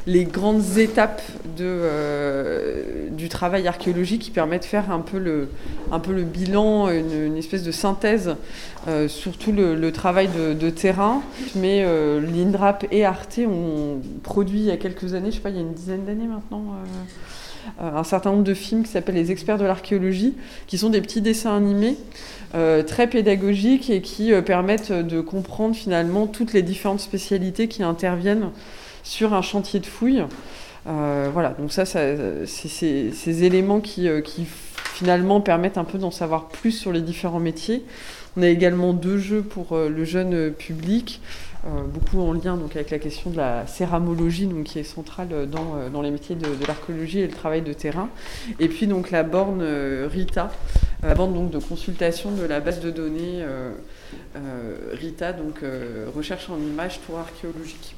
les grandes étapes du travail archéologique qui permet de faire un peu le bilan, une espèce de synthèse sur tout le travail de terrain. Mais l'INRAP et Arte ont produit il y a quelques années, je sais pas, il y a une dizaine d'années maintenant, un certain nombre de films qui s'appellent Les experts de l'archéologie, qui sont des petits dessins animés très pédagogiques et qui permettent de comprendre finalement toutes les différentes spécialités qui interviennent sur un chantier de fouilles. Voilà, donc ça c'est ces éléments qui finalement permettent un peu d'en savoir plus sur les différents métiers. On a également 2 jeux pour le jeune public, beaucoup en lien donc, avec la question de la céramologie, donc, qui est centrale dans les métiers de l'archéologie et le travail de terrain. Et puis donc la borne RITA, la borne donc, de consultation de la base de données RITA, donc recherche en images tour archéologique.